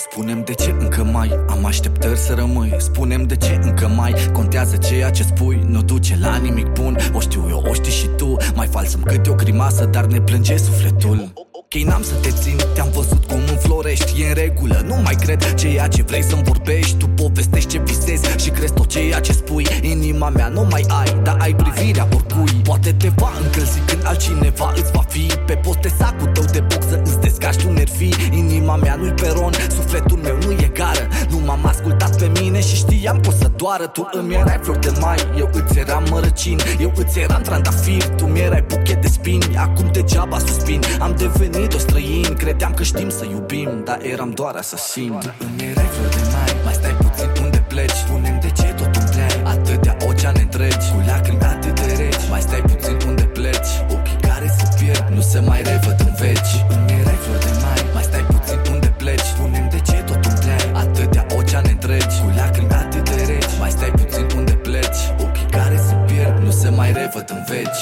Spune-mi de ce încă mai am așteptări să rămâi. Spune-mi de ce încă mai contează ceea ce spui. Nu duce la nimic bun, o știu eu, o știi și tu. Mai falsăm câte o grimasă, dar ne plânge sufletul. Ok, n-am să te țin, te-am văzut cum înflorești. E în regulă, nu mai cred ceea ce vrei să-mi vorbești. Tu povestești ce visezi și crezi tot ceea ce spui. Inima mea nu mai ai, dar ai privirea oricui. Poate te va încălzi când altcineva îți va fi pe post de sacul tău de boxă, îți descași tu nervii. Inima mea nu-i peron, sufletul meu nu e gară. Nu m-am ascultat pe mine și știam că o să doară. Tu îmi erai flori de mai, eu îți eram mărăcin. Eu îți eram trandafir, tu mi-erai buchet de spini. Acum degeaba suspin, am devenit o străin. Credeam că știm să iubim, dar eram doar asasin. Tu îmi erai flori de mai, mai stai puțin, unde pleci? Spune-mi de ce tot îmi pleci. Atâtea oceane întregi, cu lacrimi atât de reci. Mai stai puțin, unde pleci? Ochii care se pierd, nu se mai revăd în veci. Tu îmi erai flori de mai, mai stai puțin, unde pleci? Spune-mi de ce tot îmi pleci. Atâtea oceane întregi, cu lacrimi atât de reci. Mai stai puțin, unde pleci? Ochii care se pierd, nu se mai revăd în veci.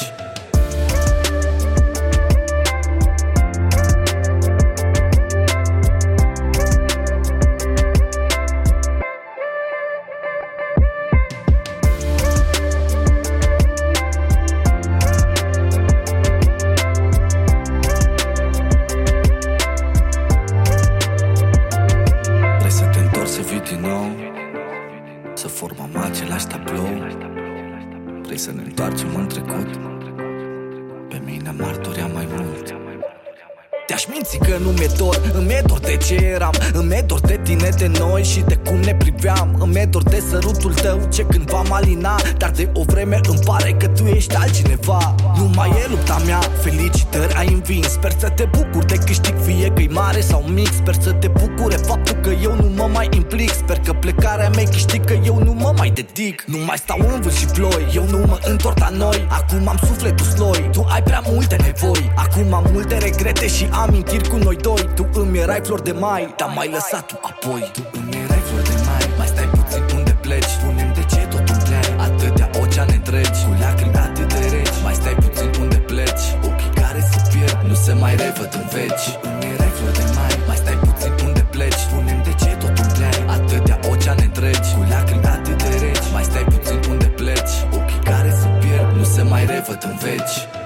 Să formăm același tablou. Vrei să ne întoarcem în trecut? Pe mine m-ar durea mai mult. Te-aș minți că nu mi-e dor, îmi-e dor de ce eram. Îmi-e dor de tine, de noi și de cum ne priveam. Îmi-e dor de sărutul tău ce cândva m-a alina. Dar de o vreme îmi pare că tu ești altcineva. Nu mai e lupta mea, felicitări ai învins. Sper să te bucuri de câștig, fie că-i mare sau mic. Sper să te bucure faptul că eu nu mă mai implic. Sper că plecarea mea câștig, că eu nu mă mai dedic. Nu mai stau în vânt și ploi, eu nu mă întorc la noi. Acum am sufletul sloi, tu ai prea multe nevoi. Acum am multe regrete și amintiri cu noi doi. Tu îmi erai flori de mai, dar m-ai lăsat tu apoi. Tu îmi erai flori de mai, mai stai puțin, unde pleci? Spune-mi de ce tot îmi pleci. Atâtea oceane întregi, cu lacrimi atât de reci. Mai stai puțin, unde pleci? Ochii care se pierd, nu se mai revăd în veci. Tu îmi erai flori de mai, mai stai puțin, unde pleci? Spune-mi de ce tot îmi pleci. Atâtea oceane întregi, cu lacrimi atât de reci. Mai stai puțin, unde pleci? Ochii care se pierd, nu se mai revăd în veci.